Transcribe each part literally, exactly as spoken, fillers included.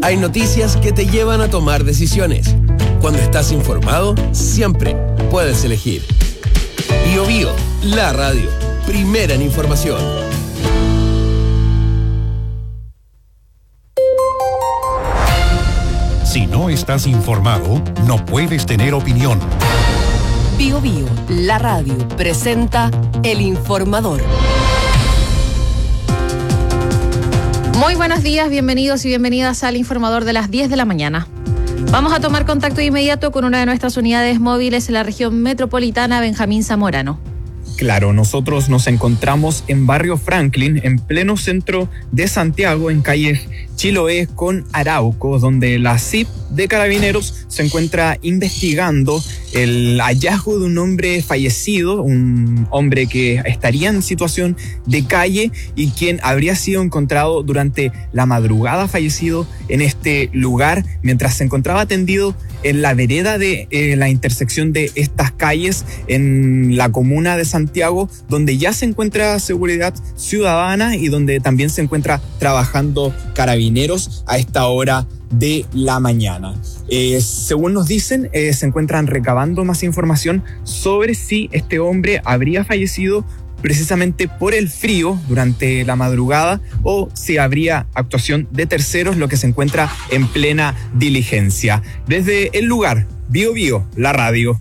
Hay noticias que te llevan a tomar decisiones. Cuando estás informado, siempre puedes elegir. Bio Bio, la radio, primera en información. Si no estás informado, no puedes tener opinión. Bio Bio, la radio, presenta El Informador. Muy buenos días, bienvenidos y bienvenidas al Informador de las diez de la mañana. Vamos a tomar contacto de inmediato con una de nuestras unidades móviles en la región metropolitana, Benjamín Zamorano. Claro, nosotros nos encontramos en Barrio Franklin, en pleno centro de Santiago, en calles Chiloé con Arauco, donde la C I P de Carabineros se encuentra investigando el hallazgo de un hombre fallecido, un hombre que estaría en situación de calle y quien habría sido encontrado durante la madrugada fallecido en este lugar, mientras se encontraba tendido en la vereda de eh, la intersección de estas calles en la comuna de Santiago, donde ya se encuentra seguridad ciudadana y donde también se encuentra trabajando Carabineros a esta hora de la mañana. Eh, según nos dicen, eh, se encuentran recabando más información sobre si este hombre habría fallecido precisamente por el frío durante la madrugada o si habría actuación de terceros, lo que se encuentra en plena diligencia. Desde el lugar, Bio Bio, la radio.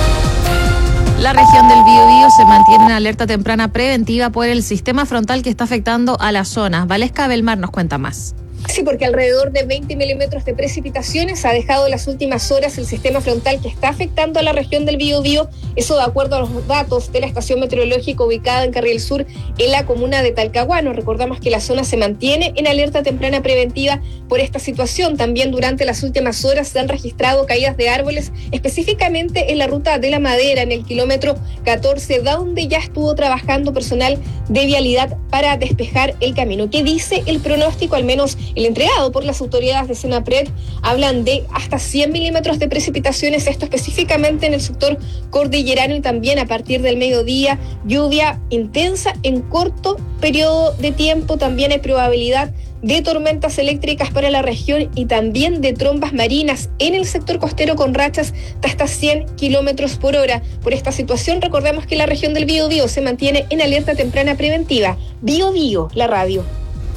La región del Biobío se mantiene en alerta temprana preventiva por el sistema frontal que está afectando a la zona. Valesca Belmar nos cuenta más. Sí, porque alrededor de veinte milímetros de precipitaciones ha dejado en las últimas horas el sistema frontal que está afectando a la región del Biobío, eso de acuerdo a los datos de la estación meteorológica ubicada en Carril Sur, en la comuna de Talcahuano. Recordamos que la zona se mantiene en alerta temprana preventiva por esta situación. También durante las últimas horas se han registrado caídas de árboles, específicamente en la ruta de la Madera, en el kilómetro catorce, donde ya estuvo trabajando personal de vialidad para despejar el camino. ¿Qué dice el pronóstico? Al menos el entregado por las autoridades de Senapred, hablan de hasta cien milímetros de precipitaciones, esto específicamente en el sector cordillerano, y también a partir del mediodía, lluvia intensa en corto periodo de tiempo. También hay probabilidad de tormentas eléctricas para la región y también de trombas marinas en el sector costero con rachas de hasta cien kilómetros por hora. Por esta situación, recordemos que la región del Biobío se mantiene en alerta temprana preventiva. Bio Bio, la radio.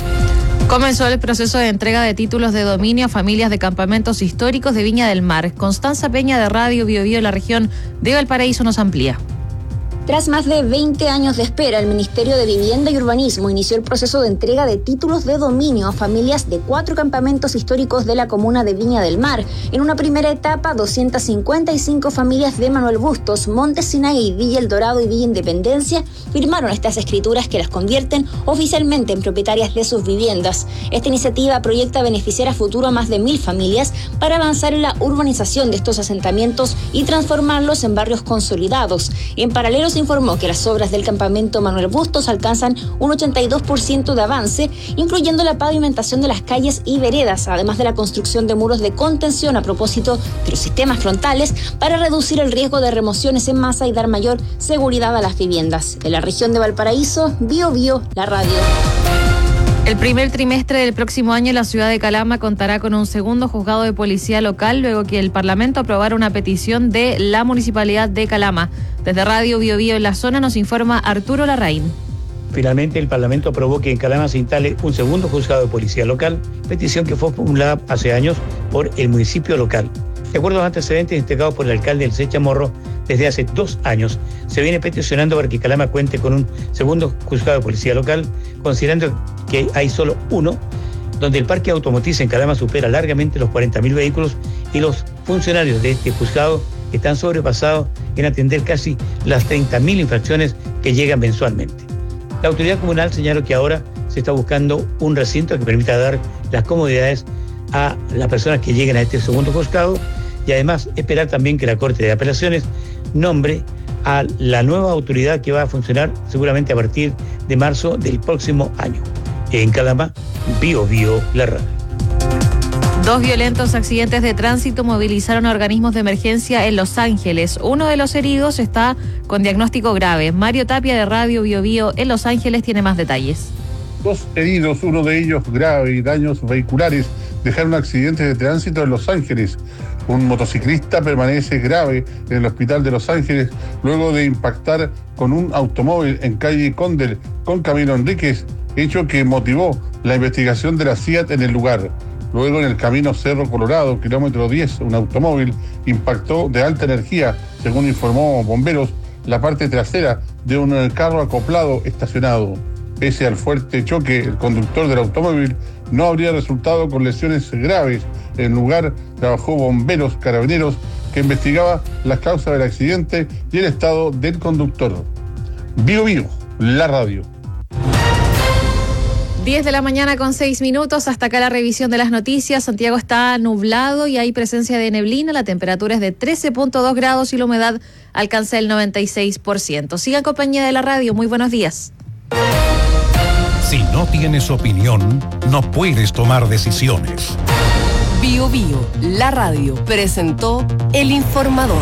Comenzó el proceso de entrega de títulos de dominio a familias de campamentos históricos de Viña del Mar. Constanza Peña de Radio Bio Bio en la región de Valparaíso nos amplía. Tras más de veinte años de espera, el Ministerio de Vivienda y Urbanismo inició el proceso de entrega de títulos de dominio a familias de cuatro campamentos históricos de la comuna de Viña del Mar. En una primera etapa, doscientas cincuenta y cinco familias de Manuel Bustos, Monte Sinaí, Villa El Dorado y Villa Independencia firmaron estas escrituras que las convierten oficialmente en propietarias de sus viviendas. Esta iniciativa proyecta beneficiar a futuro a más de mil familias para avanzar en la urbanización de estos asentamientos y transformarlos en barrios consolidados. En paralelo, se informó que las obras del campamento Manuel Bustos alcanzan un ochenta y dos por ciento de avance, incluyendo la pavimentación de las calles y veredas, además de la construcción de muros de contención a propósito de los sistemas frontales para reducir el riesgo de remociones en masa y dar mayor seguridad a las viviendas. En la región de Valparaíso, Bio Bio, la radio. El primer trimestre del próximo año la ciudad de Calama contará con un segundo juzgado de policía local luego que el Parlamento aprobara una petición de la Municipalidad de Calama. Desde Radio Bio Bio en la zona nos informa Arturo Larraín. Finalmente el Parlamento aprobó que en Calama se instale un segundo juzgado de policía local, petición que fue formulada hace años por el municipio local. De acuerdo a los antecedentes entregados por el alcalde Elcé Chamorro, desde hace dos años se viene peticionando para que Calama cuente con un segundo juzgado de policía local, considerando que hay solo uno, donde el parque automotriz en Calama supera largamente los cuarenta mil vehículos y los funcionarios de este juzgado están sobrepasados en atender casi las treinta mil infracciones que llegan mensualmente. La autoridad comunal señaló que ahora se está buscando un recinto que permita dar las comodidades a las personas que lleguen a este segundo juzgado y además esperar también que la Corte de Apelaciones nombre a la nueva autoridad que va a funcionar seguramente a partir de marzo del próximo año. En Calama, Bio Bio, la radio. Dos violentos accidentes de tránsito movilizaron a organismos de emergencia en Los Ángeles. Uno de los heridos está con diagnóstico grave. Mario Tapia de Radio Bio Bio en Los Ángeles tiene más detalles. Dos heridos, uno de ellos grave y daños vehiculares, dejaron accidentes de tránsito en Los Ángeles. Un motociclista permanece grave en el hospital de Los Ángeles luego de impactar con un automóvil en calle Condel con Camilo Enríquez, hecho que motivó la investigación de la C I A T en el lugar. Luego, en el camino Cerro Colorado, kilómetro diez, un automóvil impactó de alta energía, según informó bomberos, la parte trasera de un carro acoplado estacionado. Pese al fuerte choque, el conductor del automóvil no habría resultado con lesiones graves. En el lugar trabajó bomberos, carabineros, que investigaba las causas del accidente y el estado del conductor. Bio Bio, la radio. diez de la mañana con seis minutos, hasta acá la revisión de las noticias. Santiago está nublado y hay presencia de neblina, la temperatura es de trece punto dos grados y la humedad alcanza el noventa y seis por ciento. Siga en compañía de la radio, muy buenos días. Si no tienes opinión, no puedes tomar decisiones. Bio Bio, la radio, presentó El Informador.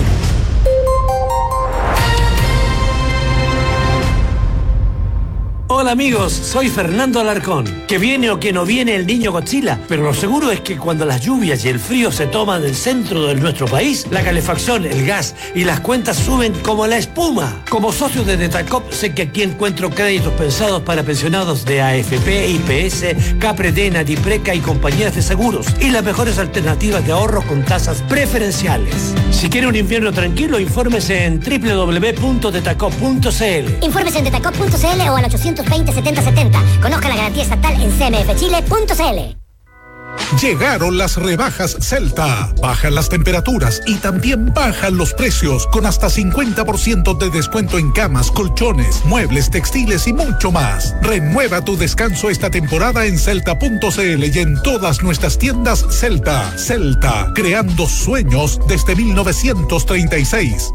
Hola amigos, soy Fernando Alarcón. Que viene o que no viene el niño Godzilla, pero lo seguro es que cuando las lluvias y el frío se toman el centro de nuestro país, la calefacción, el gas y las cuentas suben como la espuma. Como socio de Detacop sé que aquí encuentro créditos pensados para pensionados de A F P, I P S, Capred, Natipreca y compañías de seguros y las mejores alternativas de ahorro con tasas preferenciales. Si quiere un invierno tranquilo, infórmese en doble u doble u doble u punto detacop punto c l. Infórmese en detacop punto c l o al ochocientos veinte setenta setenta. Conozca la garantía estatal en c m f chile punto c l. Llegaron las rebajas Celta. Bajan las temperaturas y también bajan los precios con hasta cincuenta por ciento de descuento en camas, colchones, muebles, textiles y mucho más. Renueva tu descanso esta temporada en celta punto c l y en todas nuestras tiendas Celta. Celta, creando sueños desde mil novecientos treinta y seis.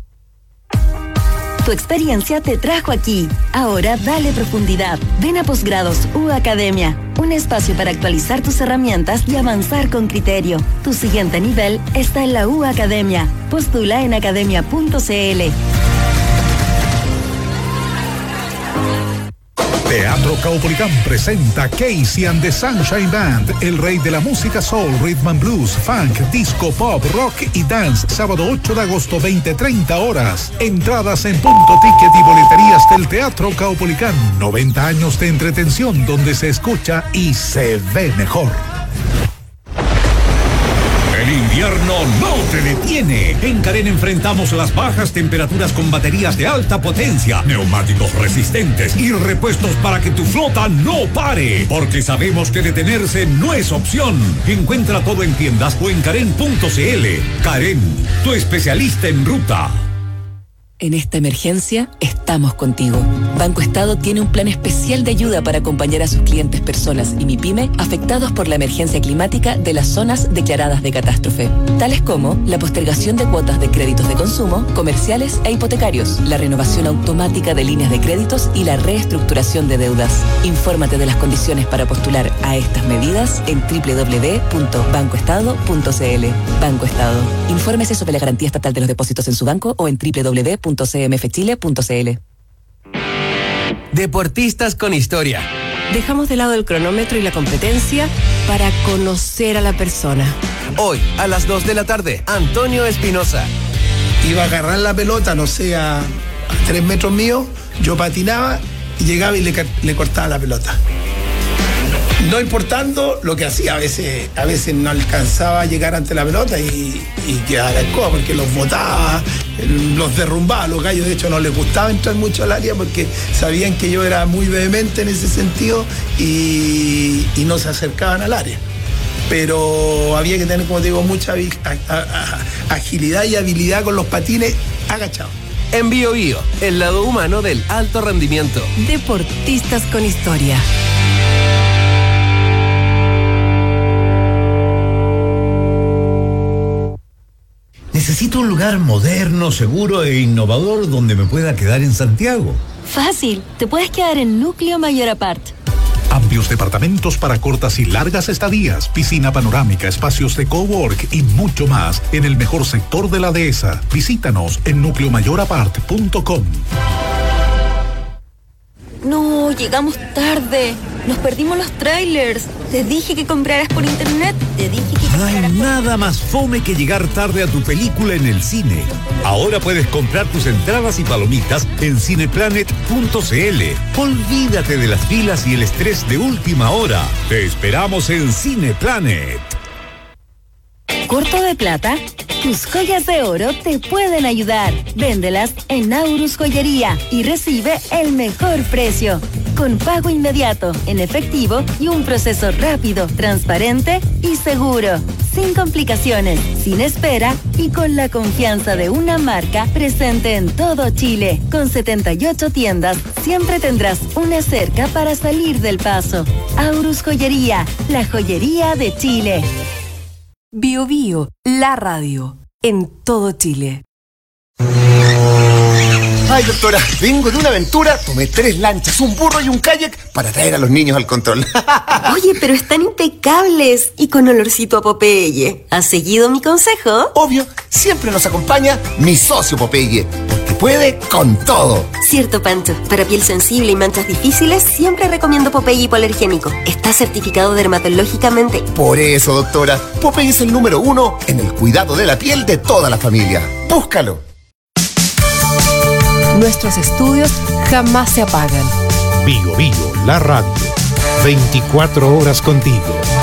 Tu experiencia te trajo aquí. Ahora dale profundidad. Ven a Posgrados U Academia, un espacio para actualizar tus herramientas y avanzar con criterio. Tu siguiente nivel está en la U Academia. Postula en academia punto c l. Teatro Caupolicán presenta Casey and the Sunshine Band, el rey de la música soul, rhythm and blues, funk, disco, pop, rock y dance, sábado ocho de agosto, veinte treinta horas. Entradas en punto ticket y boleterías del Teatro Caupolicán. noventa años de entretención donde se escucha y se ve mejor. El invierno no te detiene. En Karen enfrentamos las bajas temperaturas con baterías de alta potencia, neumáticos resistentes y repuestos para que tu flota no pare. Porque sabemos que detenerse no es opción. Encuentra todo en tiendas o en karen punto c l. Karen, tu especialista en ruta. En esta emergencia, estamos contigo. Banco Estado tiene un plan especial de ayuda para acompañar a sus clientes, personas y MIPYME afectados por la emergencia climática de las zonas declaradas de catástrofe, tales como la postergación de cuotas de créditos de consumo, comerciales e hipotecarios, la renovación automática de líneas de créditos y la reestructuración de deudas. Infórmate de las condiciones para postular a estas medidas en doble u doble u doble u punto banco estado punto c l. Banco Estado. Infórmese sobre la garantía estatal de los depósitos en su banco o en doble u doble u doble u punto c m f chile punto c l. Deportistas con historia. Dejamos de lado el cronómetro y la competencia para conocer a la persona. Hoy, a las dos de la tarde, Antonio Espinosa. Iba a agarrar la pelota, no sé, a, a tres metros mío, yo patinaba y llegaba y le, le cortaba la pelota. No importando lo que hacía, a veces, a veces no alcanzaba a llegar ante la pelota y, y quedaba la escoba porque los botaba, los derrumbaba. Los gallos, de hecho, no les gustaba entrar mucho al área porque sabían que yo era muy vehemente en ese sentido y, y no se acercaban al área. Pero había que tener, como te digo, mucha agilidad y habilidad con los patines agachados. En Bio Bio, el lado humano del alto rendimiento. Deportistas con historia. Necesito un lugar moderno, seguro e innovador donde me pueda quedar en Santiago. Fácil, te puedes quedar en Núcleo Mayor Apart. Amplios departamentos para cortas y largas estadías, piscina panorámica, espacios de cowork y mucho más en el mejor sector de la dehesa. Visítanos en núcleo mayor apart punto com. No, llegamos tarde. nos perdimos los trailers. Te dije que compraras por internet. Te dije que No compraras hay por... nada más fome que llegar tarde a tu película en el cine. Ahora puedes comprar tus entradas y palomitas en cineplanet punto c l. Olvídate de las filas y el estrés de última hora. Te esperamos en Cineplanet. ¿Corto de plata? Tus joyas de oro te pueden ayudar. Véndelas en Aurus Joyería y recibe el mejor precio. Con pago inmediato, en efectivo y un proceso rápido, transparente y seguro. Sin complicaciones, sin espera y con la confianza de una marca presente en todo Chile. Con setenta y ocho tiendas, siempre tendrás una cerca para salir del paso. Aurus Joyería, la joyería de Chile. Bio Bio, la radio, en todo Chile. Ay, doctora, vengo de una aventura, tomé tres lanchas, un burro y un kayak para traer a los niños al control. Oye, pero están impecables y con olorcito a Popeye. ¿Has seguido mi consejo? Obvio, siempre nos acompaña mi socio Popeye, porque puede con todo. Cierto, Pancho. Para piel sensible y manchas difíciles, siempre recomiendo Popeye hipoalergénico. Está certificado dermatológicamente. Por eso, doctora, Popeye es el número uno en el cuidado de la piel de toda la familia. Búscalo. Nuestros estudios jamás se apagan. Bio Bio, la radio. veinticuatro horas contigo.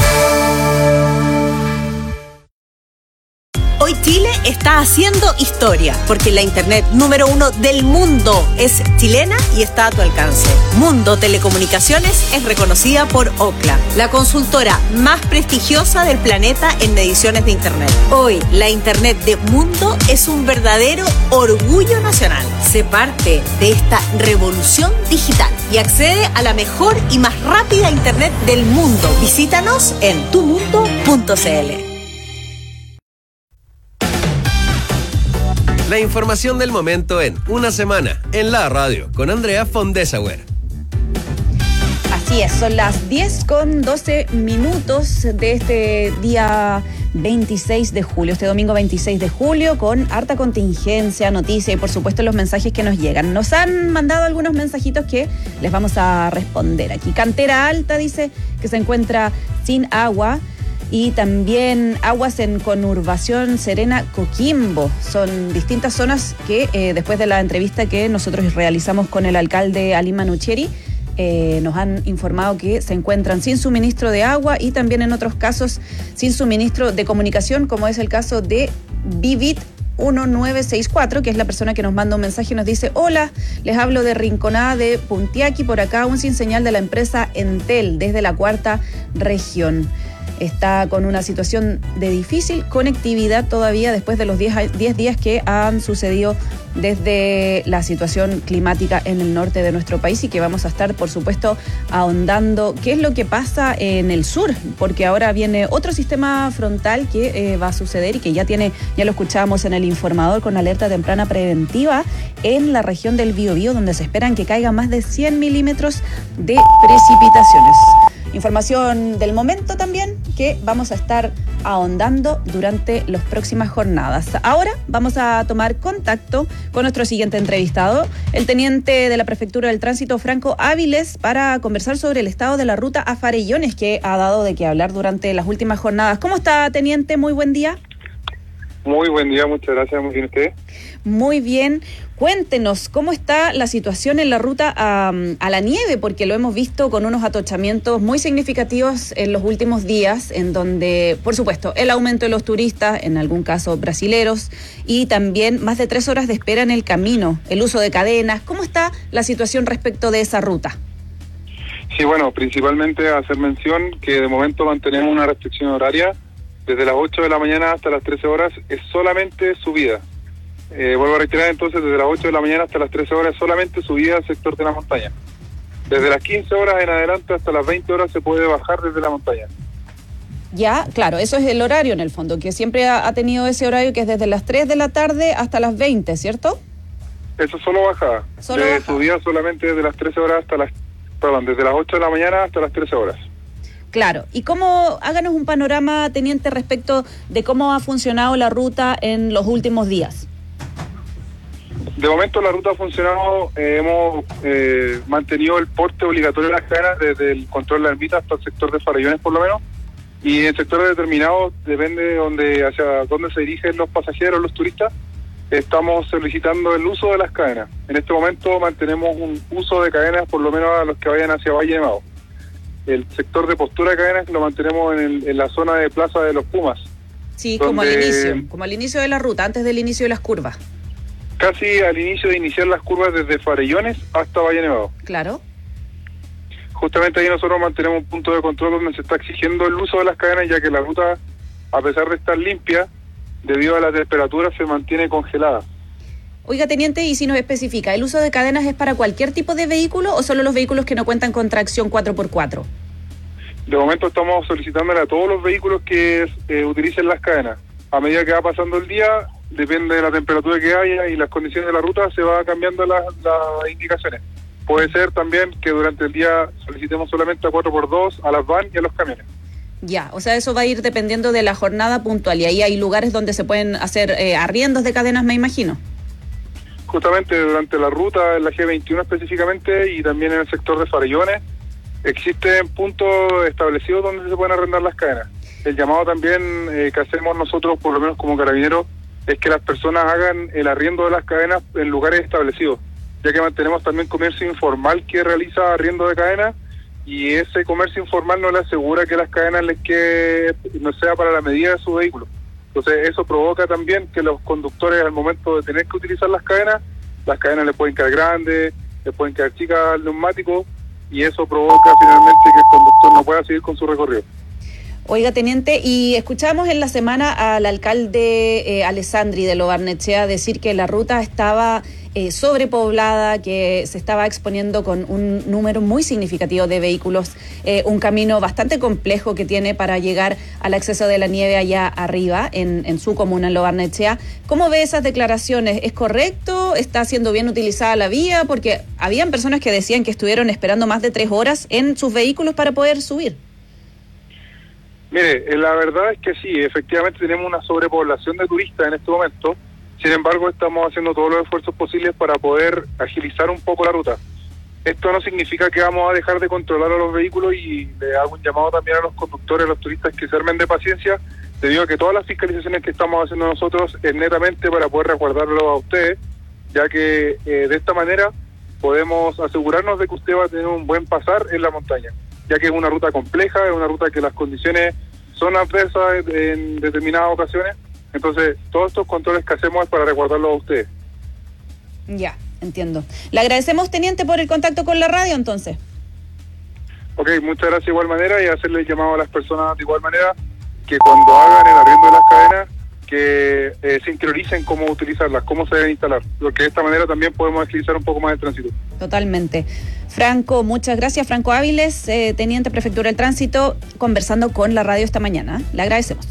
Hoy Chile está haciendo historia, porque la internet número uno del mundo es chilena y está a tu alcance. Mundo Telecomunicaciones es reconocida por Ookla, la consultora más prestigiosa del planeta en mediciones de internet. Hoy, la internet de Mundo es un verdadero orgullo nacional. Sé parte de esta revolución digital y accede a la mejor y más rápida internet del mundo. Visítanos en tu mundo punto c l. La información del momento en Una Semana, en la radio, con Andrea Fondesauer. Así es, son las diez con doce minutos de este día veintiséis de julio, este domingo veintiséis de julio, con harta contingencia, noticia y por supuesto los mensajes que nos llegan. Nos han mandado algunos mensajitos que les vamos a responder aquí. Cantera Alta dice que se encuentra sin agua. Y también aguas en conurbación Serena Coquimbo. Son distintas zonas que eh, después de la entrevista que nosotros realizamos con el alcalde Ali Manucheri, eh, nos han informado que se encuentran sin suministro de agua y también en otros casos sin suministro de comunicación, como es el caso de Vivit uno nueve seis cuatro, que es la persona que nos manda un mensaje y nos dice: hola, les hablo de Rinconada de Puntiaqui, por acá un sin señal de la empresa Entel desde la cuarta región. Está con una situación de difícil conectividad todavía después de los diez días que han sucedido desde la situación climática en el norte de nuestro país y que vamos a estar, por supuesto, ahondando qué es lo que pasa en el sur, porque ahora viene otro sistema frontal que eh, va a suceder y que ya tiene, ya lo escuchábamos en el informador, con alerta temprana preventiva en la región del Biobío, donde se esperan que caigan más de cien milímetros de precipitaciones. Información del momento también que vamos a estar ahondando durante las próximas jornadas. Ahora vamos a tomar contacto con nuestro siguiente entrevistado, el teniente de la Prefectura del Tránsito, Franco Áviles, para conversar sobre el estado de la ruta a Farellones, que ha dado de qué hablar durante las últimas jornadas. ¿Cómo está, teniente? Muy buen día. Muy buen día, muchas gracias. Muy bien, ¿usted? Muy bien. Cuéntenos, ¿cómo está la situación en la ruta a, a la nieve? Porque lo hemos visto con unos atochamientos muy significativos en los últimos días, en donde, por supuesto, el aumento de los turistas, en algún caso brasileros, y también más de tres horas de espera en el camino, el uso de cadenas. ¿Cómo está la situación respecto de esa ruta? Sí, bueno, principalmente hacer mención que de momento mantenemos una restricción horaria. Desde las ocho de la mañana hasta las trece horas es solamente subida. Eh, vuelvo a reiterar entonces, desde las ocho de la mañana hasta las trece horas solamente subida al sector de la montaña. Desde las quince horas en adelante hasta las veinte horas se puede bajar desde la montaña. Ya, claro, eso es el horario en el fondo, que siempre ha, ha tenido ese horario que es desde las tres de la tarde hasta las veinte, ¿cierto? Eso solo bajada. Solo de bajada. subida solamente desde las trece horas hasta las... Perdón, desde las ocho de la mañana hasta las trece horas. Claro. ¿Y cómo, háganos un panorama, teniente, respecto de cómo ha funcionado la ruta en los últimos días? De momento la ruta ha funcionado, eh, hemos eh, mantenido el porte obligatorio de las cadenas desde el control de la ermita hasta el sector de Farellones por lo menos, y en sectores determinados, depende de donde, hacia dónde se dirigen los pasajeros, los turistas, estamos solicitando el uso de las cadenas. En este momento mantenemos un uso de cadenas por lo menos a los que vayan hacia Valle de Mao. El sector de postura de cadenas lo mantenemos en, el, en la zona de Plaza de los Pumas. Sí, donde, como al inicio, como al inicio de la ruta, antes del inicio de las curvas. Casi al inicio de iniciar las curvas desde Farellones hasta Valle Nevado. Claro. Justamente ahí nosotros mantenemos un punto de control donde se está exigiendo el uso de las cadenas, ya que la ruta, a pesar de estar limpia, debido a la temperatura se mantiene congelada. Oiga, teniente, y si nos especifica, ¿el uso de cadenas es para cualquier tipo de vehículo o solo los vehículos que no cuentan con tracción cuatro por cuatro? De momento estamos solicitándole a todos los vehículos que eh, utilicen las cadenas. A medida que va pasando el día, depende de la temperatura que haya y las condiciones de la ruta, se va cambiando las, las indicaciones. Puede ser también que durante el día solicitemos solamente a cuatro por dos, a las van y a los camiones. Ya, o sea, eso va a ir dependiendo de la jornada puntual, y ahí hay lugares donde se pueden hacer eh, arriendos de cadenas, me imagino. Justamente durante la ruta, en la G veintiuno específicamente, y también en el sector de Farellones, existen puntos establecidos donde se pueden arrendar las cadenas. El llamado también eh, que hacemos nosotros, por lo menos como carabineros, es que las personas hagan el arriendo de las cadenas en lugares establecidos, ya que mantenemos también comercio informal que realiza arriendo de cadenas, y ese comercio informal no le asegura que las cadenas les quede, no sea para la medida de su vehículo. Entonces eso provoca también que los conductores, al momento de tener que utilizar las cadenas, las cadenas les pueden quedar grandes, les pueden quedar chicas al neumático, y eso provoca finalmente que el conductor no pueda seguir con su recorrido. Oiga, teniente, y escuchamos en la semana al alcalde eh, Alessandri de Lo Barnechea decir que la ruta estaba eh, sobrepoblada, que se estaba exponiendo con un número muy significativo de vehículos, eh, un camino bastante complejo que tiene para llegar al acceso de la nieve allá arriba, en, en su comuna, en Lo Barnechea. ¿Cómo ve esas declaraciones? ¿Es correcto? ¿Está siendo bien utilizada la vía? Porque habían personas que decían que estuvieron esperando más de tres horas en sus vehículos para poder subir. Mire, la verdad es que sí, efectivamente tenemos una sobrepoblación de turistas en este momento. Sin embargo, estamos haciendo todos los esfuerzos posibles para poder agilizar un poco la ruta. Esto no significa que vamos a dejar de controlar a los vehículos, y le hago un llamado también a los conductores, a los turistas, que se armen de paciencia, debido a que todas las fiscalizaciones que estamos haciendo nosotros es netamente para poder resguardarlo a ustedes, ya que eh, de esta manera podemos asegurarnos de que usted va a tener un buen pasar en la montaña, ya que es una ruta compleja, es una ruta que las condiciones son adversas en determinadas ocasiones. Entonces, todos estos controles que hacemos es para resguardarlos a ustedes. Ya, entiendo. Le agradecemos, teniente, por el contacto con la radio, entonces. Ok, muchas gracias de igual manera, y hacerle el llamado a las personas de igual manera que cuando hagan el arriendo de las cadenas, que eh, se interioricen cómo utilizarlas, cómo se deben instalar, porque de esta manera también podemos agilizar un poco más el tránsito. Totalmente. Franco, muchas gracias. Franco Áviles, eh, teniente Prefectura del Tránsito, conversando con la radio esta mañana. Le agradecemos.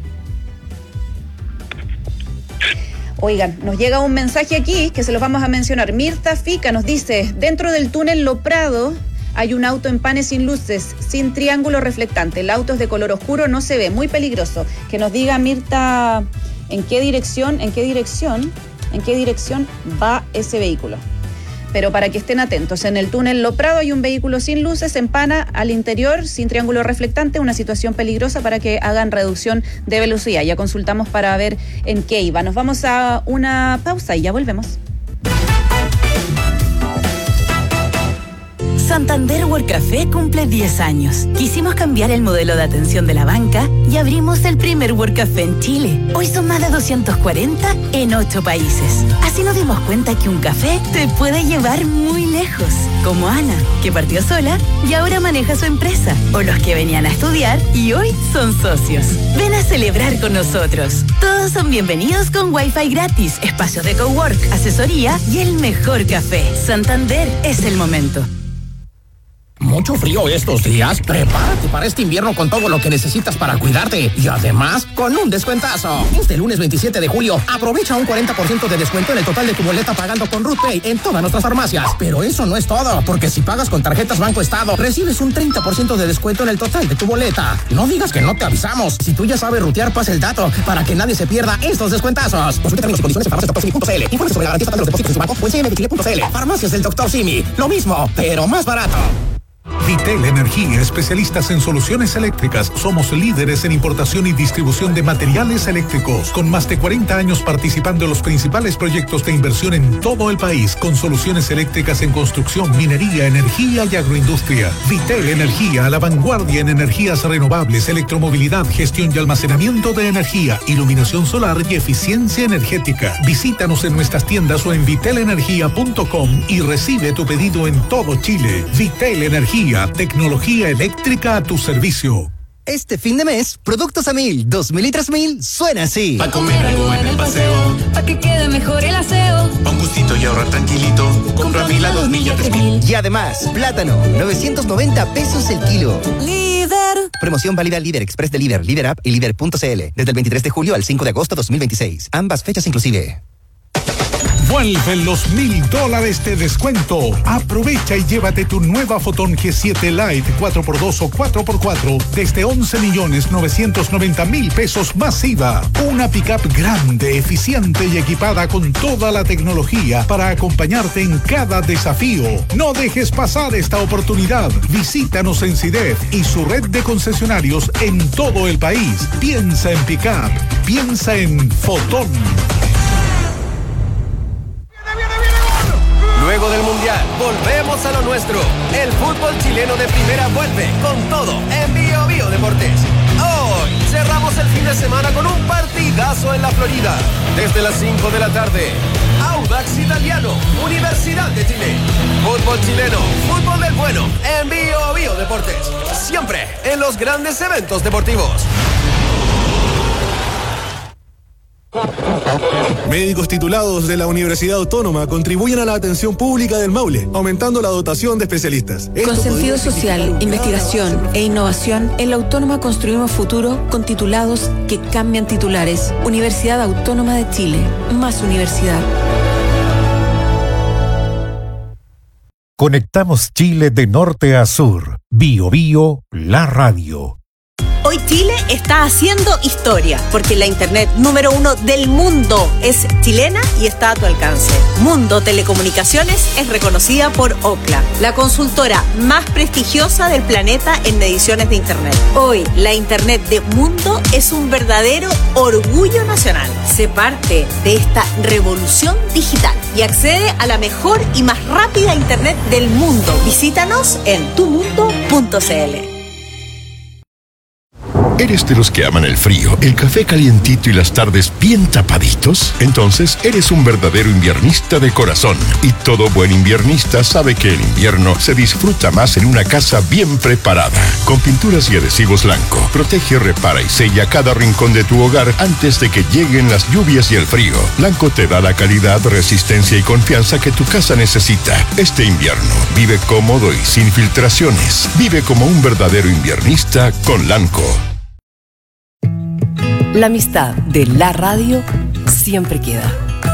Oigan, nos llega un mensaje aquí que se los vamos a mencionar. Mirta Fica nos dice: dentro del túnel Lo Prado hay un auto en panes sin luces, sin triángulo reflectante. El auto es de color oscuro, no se ve, muy peligroso. Que nos diga, Mirta, en qué dirección, en qué dirección, en qué dirección va ese vehículo. Pero para que estén atentos, en el túnel Lo Prado hay un vehículo sin luces, en pana al interior, sin triángulo reflectante, una situación peligrosa para que hagan reducción de velocidad. Ya consultamos para ver en qué iba. Nos vamos a una pausa y ya volvemos. Santander World Café cumple diez años. Quisimos cambiar el modelo de atención de la banca y abrimos el primer World Café en Chile. Hoy son más de doscientos cuarenta en ocho países. Así nos dimos cuenta que un café te puede llevar muy lejos. Como Ana, que partió sola y ahora maneja su empresa. O los que venían a estudiar y hoy son socios. Ven a celebrar con nosotros. Todos son bienvenidos con Wi-Fi gratis, espacios de cowork, asesoría y el mejor café. Santander es el momento. Mucho frío estos días. Prepárate para este invierno con todo lo que necesitas para cuidarte. Y además, con un descuentazo. Este lunes veintisiete de julio, aprovecha un cuarenta por ciento de descuento en el total de tu boleta pagando con Ruth Pay en todas nuestras farmacias. Pero eso no es todo, porque si pagas con tarjetas Banco Estado, recibes un treinta por ciento de descuento en el total de tu boleta. No digas que no te avisamos. Si tú ya sabes rutear, pasa el dato para que nadie se pierda estos descuentazos. Consulta términos y condiciones en farmacias doctor simi punto c l. Informe sobre la garantía estatal de los depósitos en su banco o en c m chile punto c l. Farmacias del doctor Simi. Lo mismo, pero más barato. Vitel Energía, especialistas en soluciones eléctricas. Somos líderes en importación y distribución de materiales eléctricos, con más de cuarenta años participando en los principales proyectos de inversión en todo el país, con soluciones eléctricas en construcción, minería, energía y agroindustria. Vitel Energía, a la vanguardia en energías renovables, electromovilidad, gestión y almacenamiento de energía, iluminación solar y eficiencia energética. Visítanos en nuestras tiendas o en vitel energía punto com y recibe tu pedido en todo Chile. Vitel Energía, tecnología eléctrica a tu servicio. Este fin de mes, productos a mil, dos mil y tres mil, suena así. Pa' comer algo en el paseo, pa' que quede mejor el aseo. Pa' un gustito y ahorrar tranquilito, compra mil a dos mil y a tres mil. Y además, plátano, novecientos noventa pesos el kilo. Líder. Promoción válida Líder Express de Líder, Líder App y Líder punto c l. Desde el veintitrés de julio al cinco de agosto de dos mil veintiséis. Ambas fechas inclusive. Vuelven los mil dólares de descuento. Aprovecha y llévate tu nueva Fotón G siete Lite cuatro por dos o cuatro por cuatro desde once millones novecientos noventa mil pesos más I V A. Una pickup grande, eficiente y equipada con toda la tecnología para acompañarte en cada desafío. No dejes pasar esta oportunidad. Visítanos en CIDEF y su red de concesionarios en todo el país. Piensa en pickup. Piensa en Fotón. Luego del Mundial, volvemos a lo nuestro. El fútbol chileno de primera vuelve con todo en Bio Bio Deportes. Hoy cerramos el fin de semana con un partidazo en la Florida. Desde las cinco de la tarde, Audax Italiano, Universidad de Chile. Fútbol chileno, fútbol del bueno en Bio Bio Deportes. Siempre en los grandes eventos deportivos. Médicos titulados de la Universidad Autónoma contribuyen a la atención pública del Maule, aumentando la dotación de especialistas. Esto con sentido social, investigación e innovación, en la Autónoma construimos futuro con titulados que cambian titulares. Universidad Autónoma de Chile, más universidad. Conectamos Chile de norte a sur. Bio Bio, la radio. Hoy Chile está haciendo historia, porque la internet número uno del mundo es chilena y está a tu alcance. Mundo Telecomunicaciones es reconocida por Ookla, la consultora más prestigiosa del planeta en mediciones de internet. Hoy, la internet de Mundo es un verdadero orgullo nacional. Sé parte de esta revolución digital y accede a la mejor y más rápida internet del mundo. Visítanos en tu mundo punto c l. ¿Eres de los que aman el frío, el café calientito y las tardes bien tapaditos? Entonces eres un verdadero inviernista de corazón. Y todo buen inviernista sabe que el invierno se disfruta más en una casa bien preparada. Con pinturas y adhesivos Lanco, protege, repara y sella cada rincón de tu hogar antes de que lleguen las lluvias y el frío. Lanco te da la calidad, resistencia y confianza que tu casa necesita. Este invierno, vive cómodo y sin filtraciones. Vive como un verdadero inviernista con Lanco. La amistad de la radio siempre queda.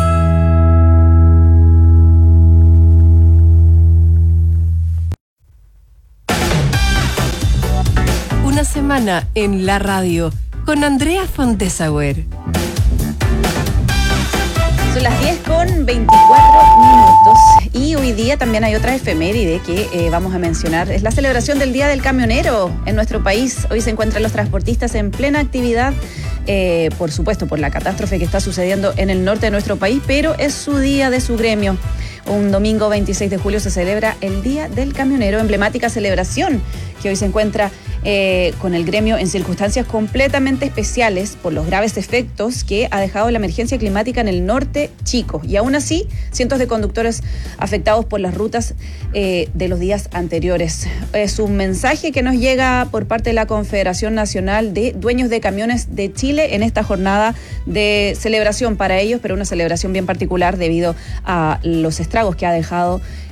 Una semana en la radio con Andrea Fontesauer. Son las diez con veinticuatro minutos y hoy día también hay otra efeméride que eh, vamos a mencionar. Es la celebración del Día del Camionero en nuestro país. Hoy se encuentran los transportistas en plena actividad, eh, por supuesto por la catástrofe que está sucediendo en el norte de nuestro país, pero es su día de su gremio. Un domingo veintiséis de julio se celebra el Día del Camionero, emblemática celebración que hoy se encuentra eh, con el gremio en circunstancias completamente especiales por los graves efectos que ha dejado la emergencia climática en el norte chico. Y aún así, cientos de conductores afectados por las rutas eh, de los días anteriores. Es un mensaje que nos llega por parte de la Confederación Nacional de Dueños de Camiones de Chile en esta jornada de celebración para ellos, pero una celebración bien particular debido a los estragos que ha dejado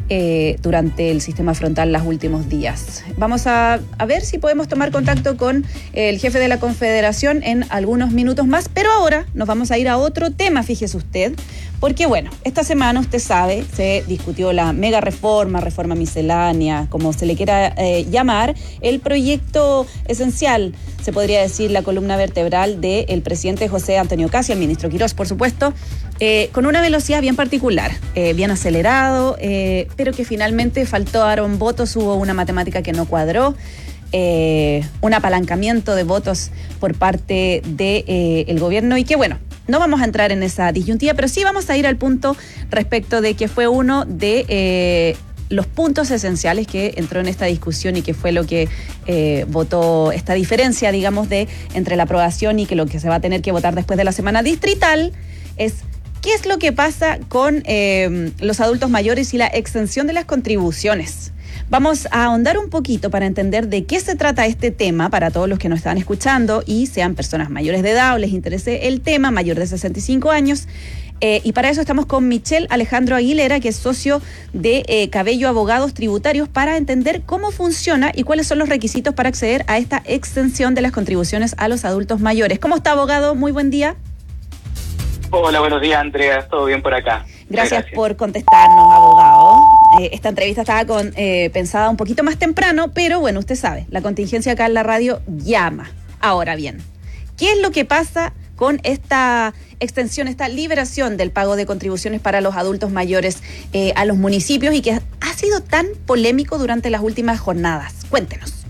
eh, durante el sistema frontal los últimos días. Vamos a, a ver si podemos tomar contacto con el jefe de la Confederación en algunos minutos más, pero ahora nos vamos a ir a otro tema, fíjese usted, porque bueno, esta semana usted sabe, se discutió la mega reforma, reforma miscelánea, como se le quiera eh, llamar, el proyecto esencial, se podría decir la columna vertebral del presidente José Antonio Casi, el ministro Quirós, por supuesto, eh, con una velocidad bien particular, eh, bien acelerado, eh, pero que finalmente faltaron votos, hubo una matemática que no cuadró, eh, un apalancamiento de votos por parte del de, eh, gobierno y que bueno, no vamos a entrar en esa disyuntiva, pero sí vamos a ir al punto respecto de que fue uno de eh, los puntos esenciales que entró en esta discusión y que fue lo que eh, votó esta diferencia, digamos, de entre la aprobación y que lo que se va a tener que votar después de la semana distrital es qué es lo que pasa con eh, los adultos mayores y la extensión de las contribuciones. Vamos a ahondar un poquito para entender de qué se trata este tema para todos los que nos están escuchando y sean personas mayores de edad o les interese el tema, mayor de sesenta y cinco años. Eh, y para eso estamos con Michelle Alejandro Aguilera, que es socio de eh, Cabello Abogados Tributarios, para entender cómo funciona y cuáles son los requisitos para acceder a esta extensión de las contribuciones a los adultos mayores. ¿Cómo está, abogado? Muy buen día. Hola, buenos días, Andrea. ¿Todo bien por acá? Gracias, Gracias. por contestarnos, abogado. Eh, esta entrevista estaba con, eh, pensada un poquito más temprano, pero bueno, usted sabe, la contingencia acá en la radio llama. Ahora bien, ¿qué es lo que pasa con esta extensión, esta liberación del pago de contribuciones para los adultos mayores eh, a los municipios y que ha sido tan polémico durante las últimas jornadas? Cuéntenos.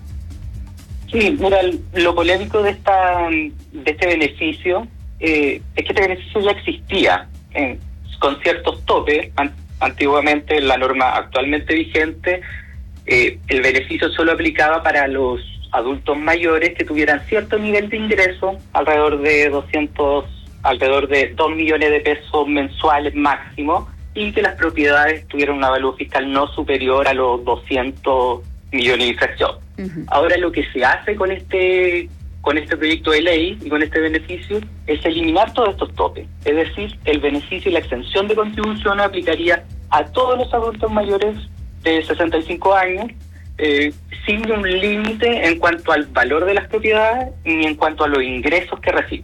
Sí, mira, lo polémico de esta de este beneficio eh, es que este beneficio ya existía eh, con ciertos topes. Antiguamente, la norma actualmente vigente, eh, el beneficio solo aplicaba para los adultos mayores que tuvieran cierto nivel de ingreso, alrededor de doscientos, alrededor de dos millones de pesos mensuales máximo, y que las propiedades tuvieran un valor fiscal no superior a los doscientos millones de fracción. Uh-huh. Ahora lo que se hace con este con este proyecto de ley y con este beneficio es eliminar todos estos topes. Es decir, el beneficio y la exención de contribución aplicaría a todos los adultos mayores de sesenta y cinco años, eh, sin un límite en cuanto al valor de las propiedades ni en cuanto a los ingresos que reciben.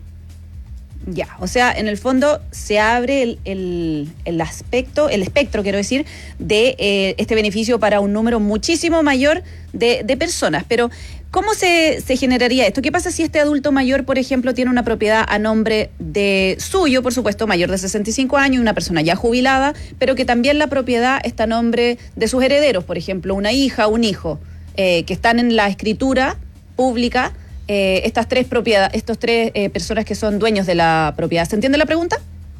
Ya, o sea, en el fondo se abre el, el, el aspecto, el espectro, quiero decir, de eh, este beneficio para un número muchísimo mayor de, de personas. Pero, ¿cómo se, se generaría esto? ¿Qué pasa si este adulto mayor, por ejemplo, tiene una propiedad a nombre de suyo, por supuesto, mayor de sesenta y cinco años, una persona ya jubilada, pero que también la propiedad está a nombre de sus herederos, por ejemplo, una hija, un hijo, eh, que están en la escritura pública? Eh, estas tres propiedades, estos tres eh, personas que son dueños de la propiedad. ¿Se entiende la pregunta?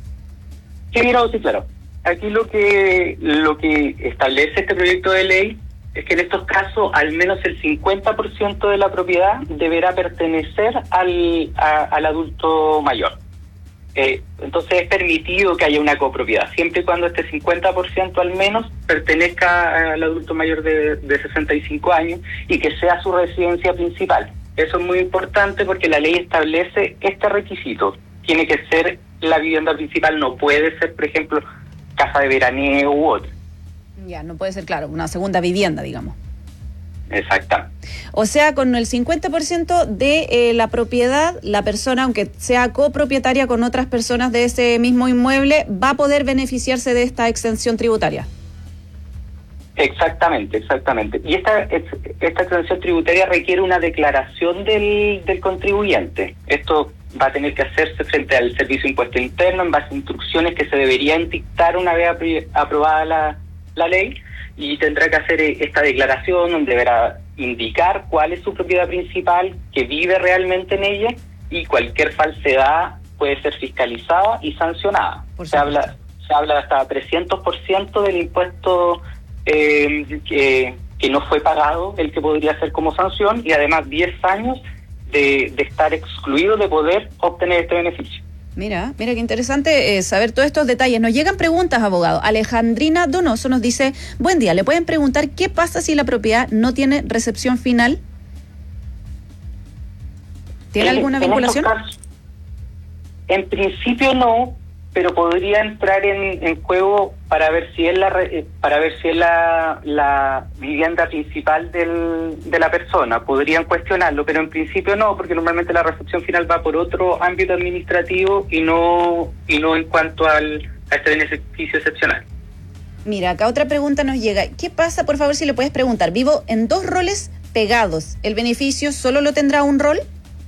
Sí, mira, sí, claro. Aquí lo que lo que establece este proyecto de ley es que en estos casos al menos el cincuenta por ciento de la propiedad deberá pertenecer al, a, al adulto mayor. Eh, entonces es permitido que haya una copropiedad, siempre y cuando este cincuenta por ciento al menos pertenezca al adulto mayor de, de sesenta y cinco años y que sea su residencia principal. Eso es muy importante porque la ley establece este requisito. Tiene que ser la vivienda principal, no puede ser, por ejemplo, casa de veraneo u otro. Ya, no puede ser, claro, una segunda vivienda, digamos. Exacto. O sea, con el cincuenta por ciento de eh, la propiedad, la persona, aunque sea copropietaria con otras personas de ese mismo inmueble, va a poder beneficiarse de esta exención tributaria. Exactamente, exactamente. Y esta esta exención tributaria requiere una declaración del, del contribuyente. Esto va a tener que hacerse frente al Servicio de Impuesto Interno en base a instrucciones que se deberían dictar una vez apri- aprobada la, la ley, y tendrá que hacer esta declaración donde deberá indicar cuál es su propiedad principal, que vive realmente en ella, y cualquier falsedad puede ser fiscalizada y sancionada. Se habla, se habla hasta trescientos por ciento del impuesto Eh, que, que no fue pagado, el que podría ser como sanción, y además diez años de, de estar excluido de poder obtener este beneficio. Mira, mira qué interesante eh, saber todos estos detalles. Nos llegan preguntas, abogado. Alejandrina Donoso nos dice, buen día, ¿le pueden preguntar qué pasa si la propiedad no tiene recepción final? ¿Tiene en, alguna en vinculación? Casos, en principio no, pero podría entrar en, en juego para ver si es la re- para ver si es la, la vivienda principal del, de la persona. Podrían cuestionarlo, pero en principio no, porque normalmente la recepción final va por otro ámbito administrativo y no y no en cuanto al a este beneficio excepcional. Mira, acá otra pregunta nos llega. ¿Qué pasa, por favor, si le puedes preguntar? Vivo en dos roles pegados. ¿El beneficio solo lo tendrá un rol?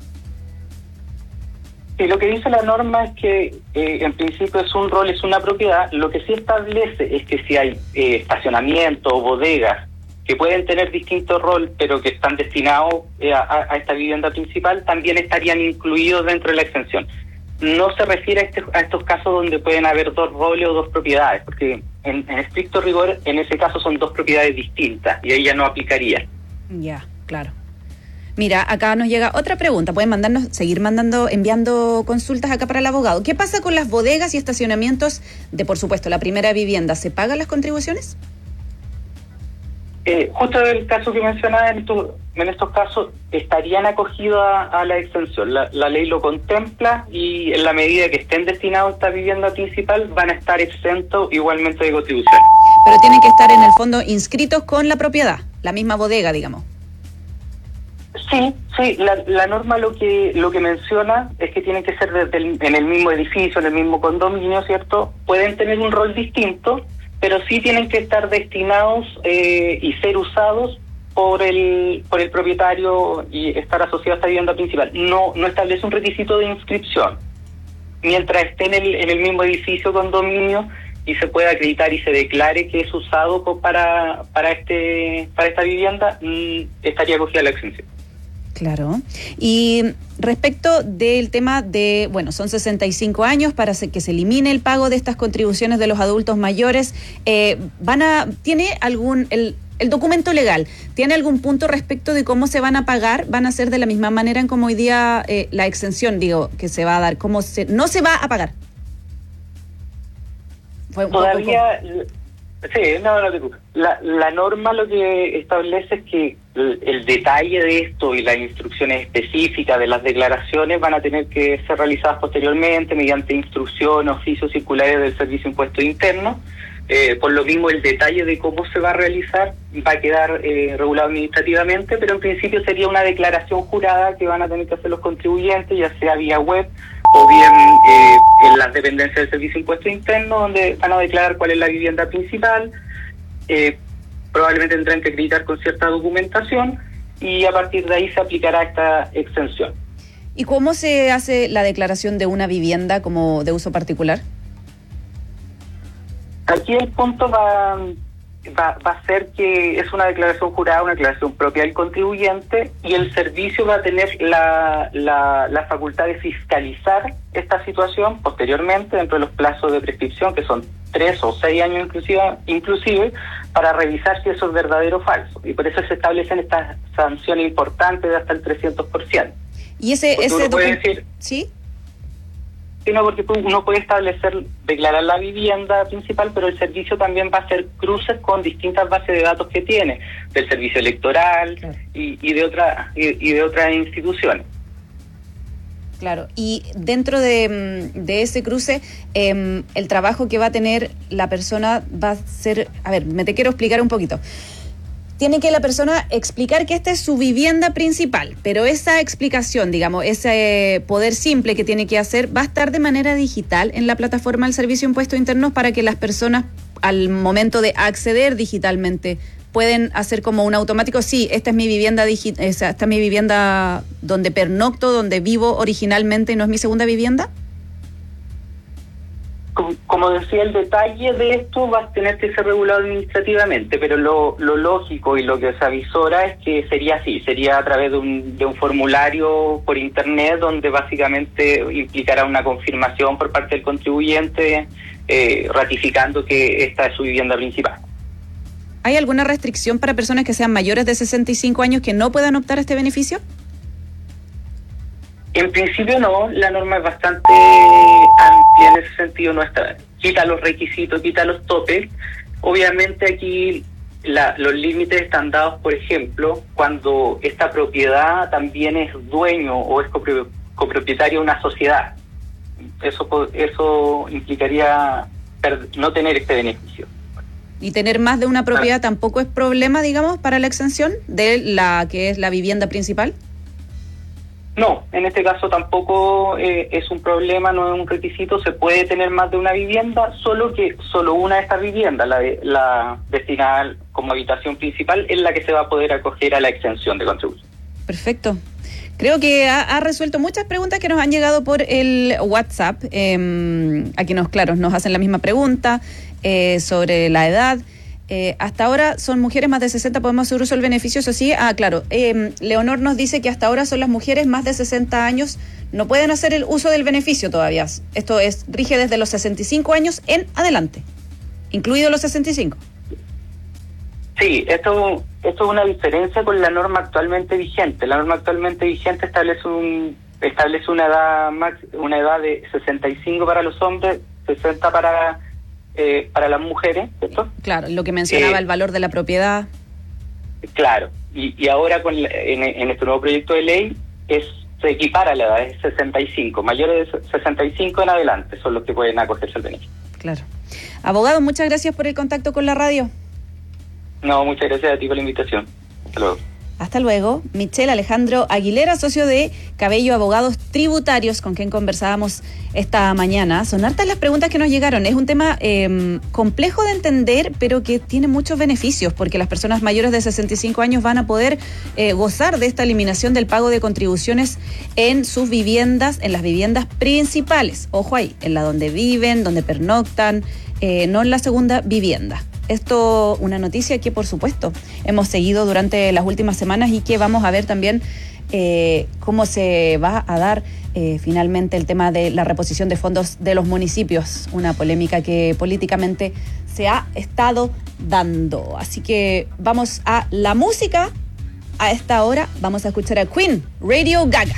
Sí, lo que dice la norma es que eh, en principio es un rol, es una propiedad. Lo que sí establece es que si hay eh, estacionamiento o bodegas que pueden tener distintos roles, pero que están destinados eh, a, a esta vivienda principal, también estarían incluidos dentro de la exención. No se refiere a, este, a estos casos donde pueden haber dos roles o dos propiedades, porque en, en estricto rigor, en ese caso son dos propiedades distintas y ahí ya no aplicaría. Ya, claro. Mira, acá nos llega otra pregunta. Pueden mandarnos, seguir mandando, enviando consultas acá para el abogado. ¿Qué pasa con las bodegas y estacionamientos de, por supuesto, la primera vivienda? ¿Se pagan las contribuciones? Eh, justo el caso que mencionaba, en, tu, en estos casos estarían acogidos a, a la exención. La, la ley lo contempla y en la medida que estén destinados a esta vivienda principal van a estar exentos igualmente de contribución. Pero tienen que estar en el fondo inscritos con la propiedad, la misma bodega, digamos. Sí, sí, la, la norma lo que lo que menciona es que tienen que ser desde el, en el mismo edificio, en el mismo condominio, ¿cierto? Pueden tener un rol distinto, pero sí tienen que estar destinados eh, y ser usados por el por el propietario y estar asociados a esta vivienda principal. No no establece un requisito de inscripción. Mientras esté en el, en el mismo edificio, condominio, y se pueda acreditar y se declare que es usado para para este para esta vivienda, mmm, estaría acogida la exención. Claro. Y respecto del tema de, bueno, son sesenta y cinco años para que se elimine el pago de estas contribuciones de los adultos mayores, eh, van a, ¿tiene algún, el, el documento legal, tiene algún punto respecto de cómo se van a pagar? ¿Van a ser de la misma manera en como hoy día eh, la exención, digo, que se va a dar? ¿Cómo se, no se va a pagar? Fue un Todavía... poco... Sí, no, no te preocupes. La, la norma lo que establece es que el, el detalle de esto y las instrucciones específicas de las declaraciones van a tener que ser realizadas posteriormente mediante instrucciones, oficios circulares del Servicio de Impuestos Internos. Eh, por lo mismo, el detalle de cómo se va a realizar va a quedar eh, regulado administrativamente, pero en principio sería una declaración jurada que van a tener que hacer los contribuyentes, ya sea vía web o bien eh, en las dependencias del Servicio de Impuestos Internos, donde van a declarar cuál es la vivienda principal. Eh, probablemente tendrán que acreditar con cierta documentación y a partir de ahí se aplicará esta exención. ¿Y cómo se hace la declaración de una vivienda como de uso particular? Aquí el punto va, va, va a ser que es una declaración jurada, una declaración propia del contribuyente, y el servicio va a tener la, la, la facultad de fiscalizar esta situación posteriormente dentro de los plazos de prescripción, que son tres o seis años inclusive, inclusive para revisar si eso es verdadero o falso. Y por eso se establecen estas sanciones importantes de hasta el trescientos por ciento. Y ese... Porque ese uno puede docu- decir... ¿Sí? sino porque uno puede establecer, declarar la vivienda principal, pero el servicio también va a hacer cruces con distintas bases de datos que tiene, del servicio electoral, claro, y, y de otra, y, y de otras instituciones. Claro, y dentro de, de ese cruce, eh, el trabajo que va a tener la persona va a ser, a ver, me te quiero explicar un poquito. Tiene que la persona explicar que esta es su vivienda principal, pero esa explicación, digamos, ese poder simple que tiene que hacer, va a estar de manera digital en la plataforma del Servicio de Impuestos Internos para que las personas, al momento de acceder digitalmente, pueden hacer como un automático, sí, esta es mi vivienda digi- esta es mi vivienda donde pernocto, donde vivo originalmente y no es mi segunda vivienda. Como decía, el detalle de esto va a tener que ser regulado administrativamente, pero lo, lo lógico y lo que se avisora es que sería así, sería a través de un, de un formulario por internet donde básicamente implicará una confirmación por parte del contribuyente eh, ratificando que esta es su vivienda principal. ¿Hay alguna restricción para personas que sean mayores de sesenta y cinco años que no puedan optar a este beneficio? En principio no, la norma es bastante amplia en ese sentido, no está, quita los requisitos, quita los topes. Obviamente aquí la, los límites están dados, por ejemplo, cuando esta propiedad también es dueño o es copro, copropietario de una sociedad. eso eso implicaría per- no tener este beneficio. ¿Y tener más de una propiedad tampoco es problema, digamos, para la exención de la que es la vivienda principal? No, en este caso tampoco eh, es un problema, no es un requisito, se puede tener más de una vivienda, solo que solo una de estas viviendas, la, de, la destinada como habitación principal, es la que se va a poder acoger a la exención de contribución. Perfecto. Creo que ha, ha resuelto muchas preguntas que nos han llegado por el WhatsApp. Eh, aquí nos, claro, nos hacen la misma pregunta eh, sobre la edad. Eh, hasta ahora son mujeres más de sesenta, podemos hacer uso del beneficio, eso sí. Ah, claro, eh, Leonor nos dice que hasta ahora son las mujeres más de sesenta años, no pueden hacer el uso del beneficio todavía. Esto es rige desde los sesenta y cinco años en adelante, incluidos los sesenta y cinco. Sí, esto, esto es una diferencia con la norma actualmente vigente. La norma actualmente vigente establece un establece una edad max, una edad de sesenta y cinco para los hombres, sesenta para Eh, para las mujeres, ¿cierto? Claro, lo que mencionaba eh, el valor de la propiedad. Claro, y, y ahora con la, en, en este nuevo proyecto de ley es se equipara la edad, es sesenta y cinco, mayores de sesenta y cinco en adelante son los que pueden acogerse al beneficio. Claro. Abogado, muchas gracias por el contacto con la radio. No, muchas gracias a ti por la invitación. Hasta luego. Hasta luego. Michelle Alejandro Aguilera, socio de Cabello Abogados Tributarios, con quien conversábamos esta mañana. Son hartas las preguntas que nos llegaron. Es un tema eh, complejo de entender, pero que tiene muchos beneficios, porque las personas mayores de sesenta y cinco años van a poder eh, gozar de esta eliminación del pago de contribuciones en sus viviendas, en las viviendas principales. Ojo ahí, en la donde viven, donde pernoctan, eh, no en la segunda vivienda. Esto, una noticia que, por supuesto, hemos seguido durante las últimas semanas y que vamos a ver también eh, cómo se va a dar eh, finalmente el tema de la reposición de fondos de los municipios, una polémica que políticamente se ha estado dando. Así que vamos a la música. A esta hora vamos a escuchar a Queen, Radio Gaga.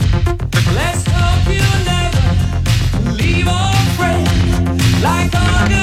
Like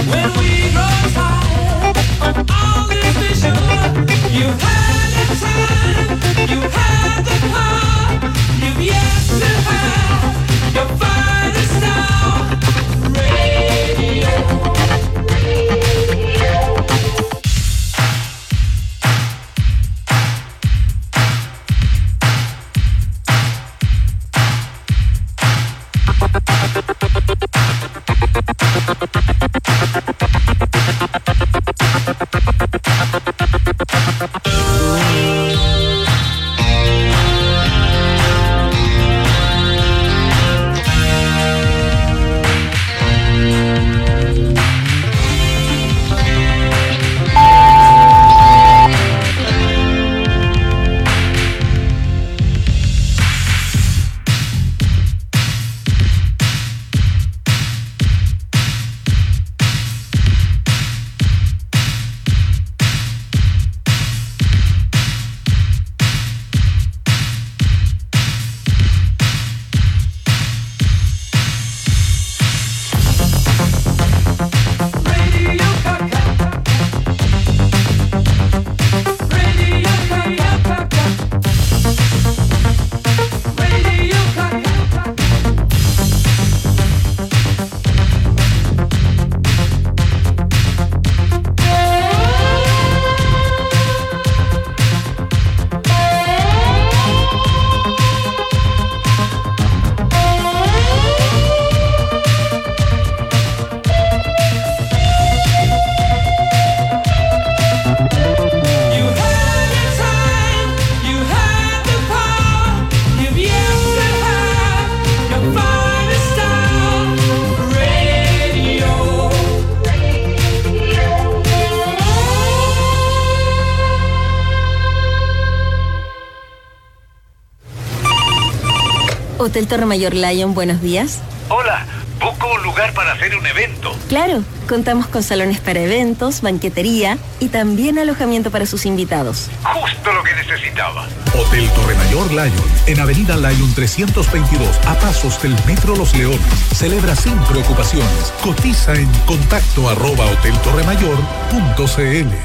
Hotel Torre Mayor Lion, buenos días. Hola, busco un lugar para hacer un evento. Claro, contamos con salones para eventos, banquetería y también alojamiento para sus invitados. Justo lo que necesitaba. Hotel Torre Mayor Lion, en Avenida Lion trescientos veintidós, a pasos del Metro Los Leones. Celebra sin preocupaciones. Cotiza en contacto arroba hotel torre mayor punto c l.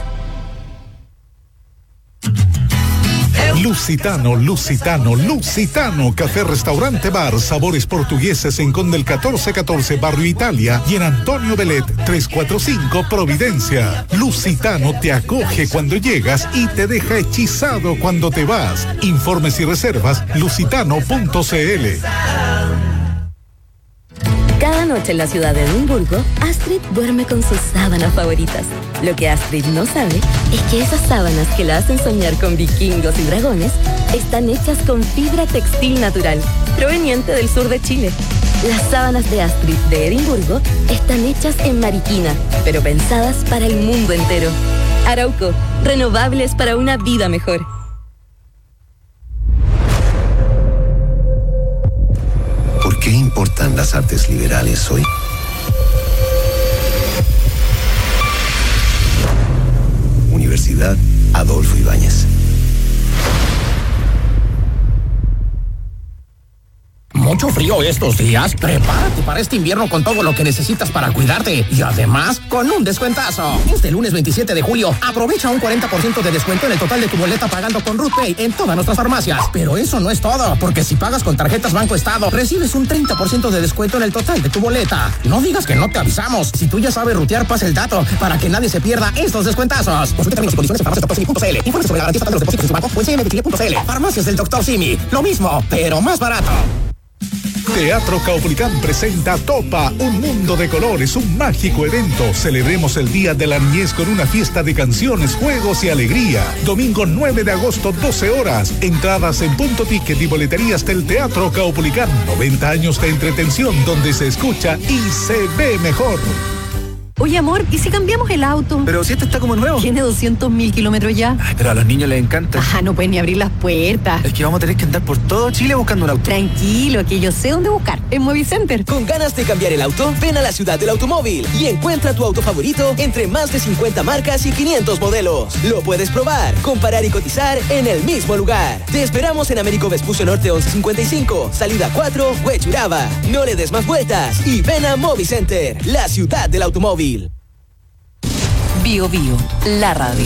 Lusitano, Lusitano, Lusitano, café, restaurante, bar, sabores portugueses en Condel catorce catorce, Barrio Italia, y en Antonio Belet trescientos cuarenta y cinco, Providencia. Lusitano te acoge cuando llegas y te deja hechizado cuando te vas. Informes y reservas, lusitano punto c l. Cada noche en la ciudad de Edimburgo, Astrid duerme con sus sábanas favoritas. Lo que Astrid no sabe es que esas sábanas que la hacen soñar con vikingos y dragones están hechas con fibra textil natural, proveniente del sur de Chile. Las sábanas de Astrid de Edimburgo están hechas en Mariquina, pero pensadas para el mundo entero. Arauco, renovables para una vida mejor. ¿Por qué importan las artes liberales hoy? Universidad Adolfo Ibáñez. Mucho frío estos días. Prepárate para este invierno con todo lo que necesitas para cuidarte. Y además, con un descuentazo. Este lunes veintisiete de julio, aprovecha un cuarenta por ciento de descuento en el total de tu boleta pagando con Ruth Pay en todas nuestras farmacias. Pero eso no es todo, porque si pagas con tarjetas Banco Estado, recibes un treinta por ciento de descuento en el total de tu boleta. No digas que no te avisamos. Si tú ya sabes rutear, pasa el dato para que nadie se pierda estos descuentazos. Consulta términos y condiciones en farmacias doctor simi punto c l. Informe sobre la garantía de los depósitos en su banco o en c m de chile punto c l. Farmacias del doctor Simi. Lo mismo, pero más barato. Teatro Caupolicán presenta Topa, un mundo de colores, un mágico evento. Celebremos el Día de la Niñez con una fiesta de canciones, juegos y alegría. Domingo nueve de agosto, doce horas. Entradas en Punto Ticket y boleterías del Teatro Caupolicán. noventa años de entretención donde se escucha y se ve mejor. Oye, amor, ¿y si cambiamos el auto? Pero si este está como nuevo. Tiene doscientos mil kilómetros ya. Ay, pero a los niños les encanta. Ajá, no pueden ni abrir las puertas. Es que vamos a tener que andar por todo Chile buscando un auto. Tranquilo, que yo sé dónde buscar. En Movicenter. ¿Con ganas de cambiar el auto? Ven a la ciudad del automóvil y encuentra tu auto favorito entre más de cincuenta marcas y quinientos modelos. Lo puedes probar, comparar y cotizar en el mismo lugar. Te esperamos en Américo Vespucio Norte once cincuenta y cinco, salida cuatro, Huechuraba. No le des más vueltas y ven a Movicenter, la ciudad del automóvil. Bio Bio, la radio.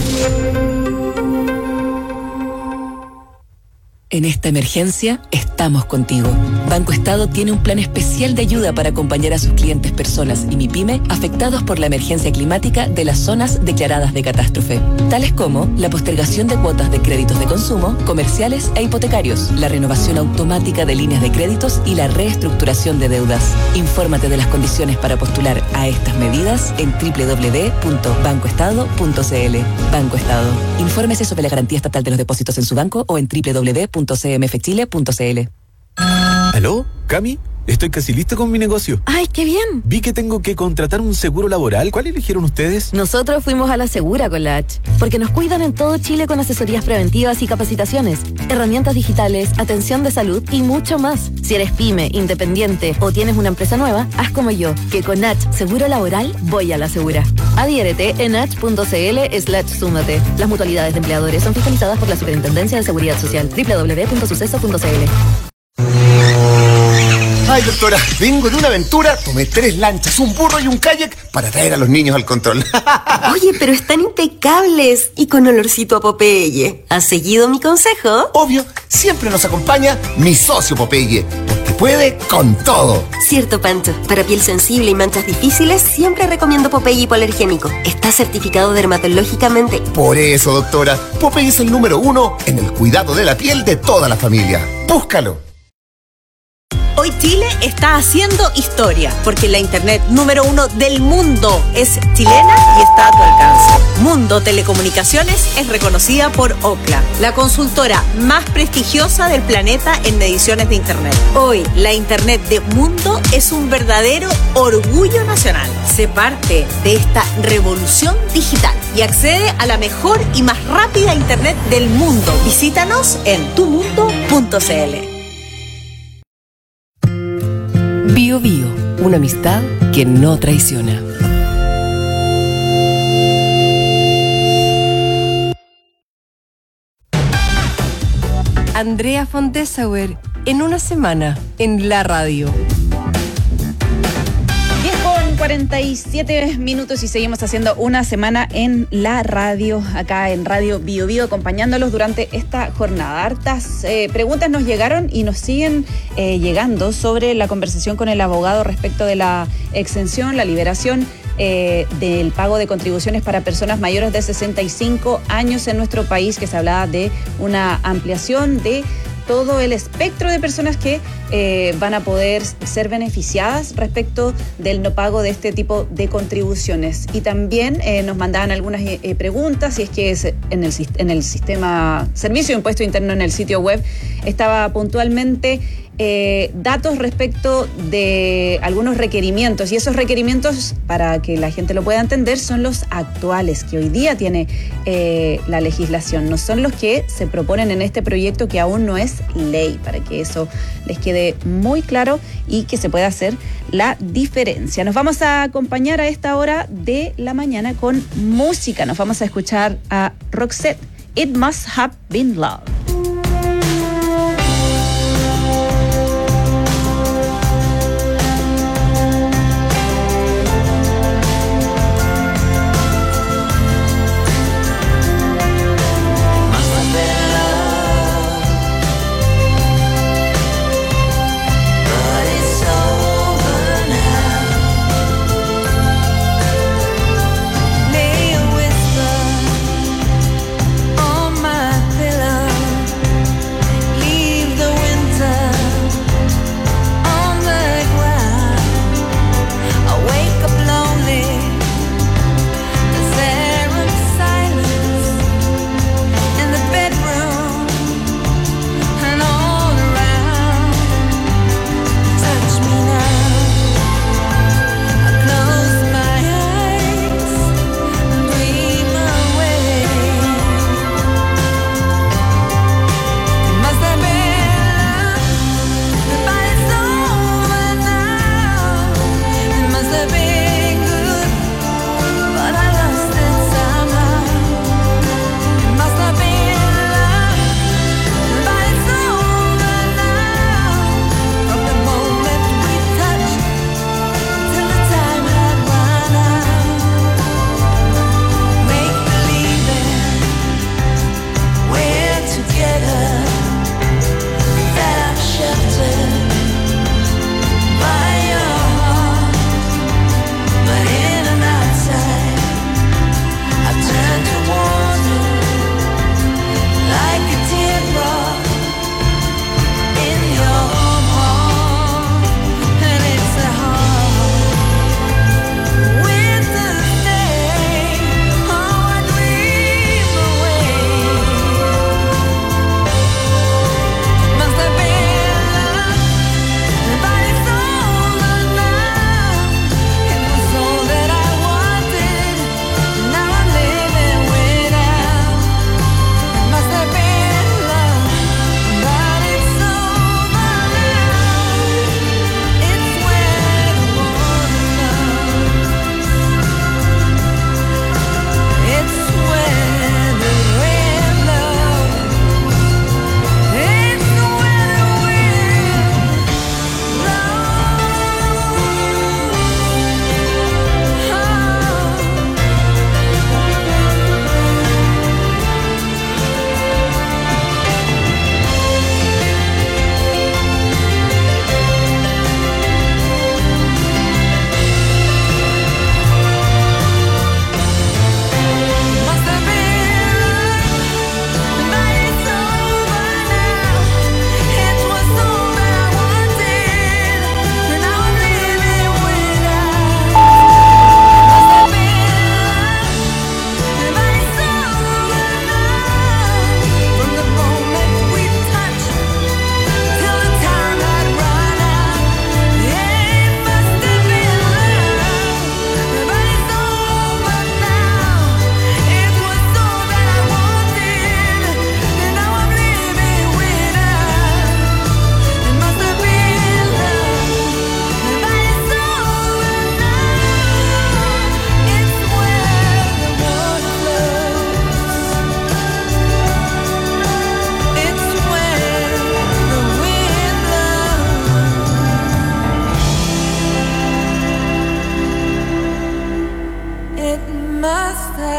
En esta emergencia, estamos contigo. Banco Estado tiene un plan especial de ayuda para acompañar a sus clientes personas y MIPYME afectados por la emergencia climática de las zonas declaradas de catástrofe, tales como la postergación de cuotas de créditos de consumo, comerciales e hipotecarios, la renovación automática de líneas de créditos y la reestructuración de deudas. Infórmate de las condiciones para postular a estas medidas en doble u doble u doble u punto banco estado punto c l. Banco Estado. Infórmese sobre la garantía estatal de los depósitos en su banco o en doble u doble u doble u punto c m f chile punto c l. ¿Aló, Cami? Estoy casi listo con mi negocio. ¡Ay, qué bien! Vi que tengo que contratar un seguro laboral. ¿Cuál eligieron ustedes? Nosotros fuimos a la Segura con la H, porque nos cuidan en todo Chile con asesorías preventivas y capacitaciones, herramientas digitales, atención de salud y mucho más. Si eres pyme, independiente o tienes una empresa nueva, haz como yo, que con H Seguro Laboral voy a la Segura. Adhiérete en h punto c l slash súmate. Las mutualidades de empleadores son fiscalizadas por la Superintendencia de Seguridad Social. doble u doble u doble u punto suceso punto c l. Ay, doctora, vengo de una aventura, tomé tres lanchas, un burro y un kayak para traer a los niños al control. Oye, pero están impecables y con olorcito a Popeye. ¿Has seguido mi consejo? Obvio, siempre nos acompaña mi socio Popeye, porque puede con todo. Cierto, Pancho. Para piel sensible y manchas difíciles, siempre recomiendo Popeye hipoalergénico. Está certificado dermatológicamente. Por eso, doctora, Popeye es el número uno en el cuidado de la piel de toda la familia. Búscalo. Hoy Chile está haciendo historia, porque la internet número uno del mundo es chilena y está a tu alcance. Mundo Telecomunicaciones es reconocida por Ookla, la consultora más prestigiosa del planeta en mediciones de internet. Hoy, la internet de Mundo es un verdadero orgullo nacional. Sé parte de esta revolución digital y accede a la mejor y más rápida internet del mundo. Visítanos en tu mundo punto c l. Bio Bio, una amistad que no traiciona. Andrea von Dessauer, en una semana, en la radio. diez con cuarenta y siete minutos y seguimos haciendo una semana en la radio, acá en Radio Bio Bio, acompañándolos durante esta jornada. Hartas eh, preguntas nos llegaron y nos siguen eh, llegando sobre la conversación con el abogado respecto de la exención, la liberación eh, del pago de contribuciones para personas mayores de sesenta y cinco años en nuestro país, que se hablaba de una ampliación de todo el espectro de personas que eh, van a poder ser beneficiadas respecto del no pago de este tipo de contribuciones. Y también eh, nos mandaban algunas eh, preguntas, si es que es en, el, en el sistema Servicio de Impuesto Interno, en el sitio web, estaba puntualmente eh, datos respecto de algunos requerimientos. Y esos requerimientos, para que la gente lo pueda entender, son los actuales que hoy día tiene eh, la legislación. No son los que se proponen en este proyecto, que aún no es ley, para que eso les quede muy claro y que se pueda hacer la diferencia. Nos vamos a acompañar a esta hora de la mañana con música. Nos vamos a escuchar a Roxette, It Must Have Been Love. Lay a whisper on my pillow.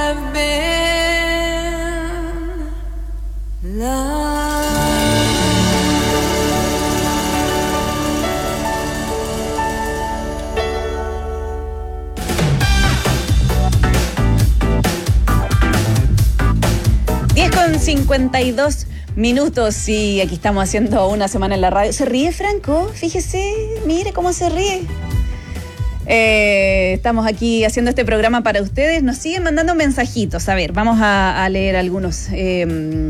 have been loved. diez con cincuenta y dos minutos y aquí estamos haciendo una semana en la radio. ¿Se ríe Franco? Fíjese, mire cómo se ríe. Eh, estamos aquí haciendo este programa para ustedes. Nos siguen mandando mensajitos. A ver, vamos a, a leer algunos. Eh,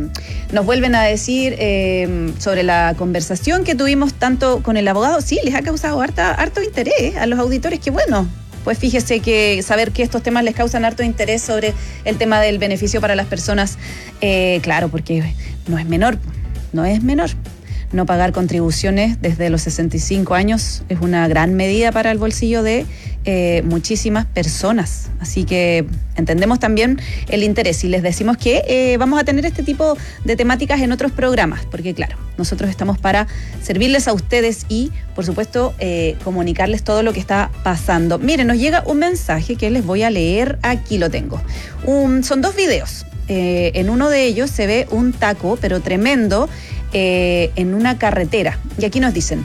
nos vuelven a decir eh, sobre la conversación que tuvimos tanto con el abogado. Sí, les ha causado harta, harto interés a los auditores. Qué bueno. Pues fíjese que saber que estos temas les causan harto interés sobre el tema del beneficio para las personas, eh, claro, porque no es menor, no es menor. No pagar contribuciones desde los sesenta y cinco años es una gran medida para el bolsillo de eh, muchísimas personas. Así que entendemos también el interés y les decimos que eh, vamos a tener este tipo de temáticas en otros programas, porque claro, nosotros estamos para servirles a ustedes y, por supuesto, eh, comunicarles todo lo que está pasando. Miren, nos llega un mensaje que les voy a leer, aquí lo tengo. Un, son dos videos. Eh, en uno de ellos se ve un taco, pero tremendo, Eh, en una carretera. Y aquí nos dicen,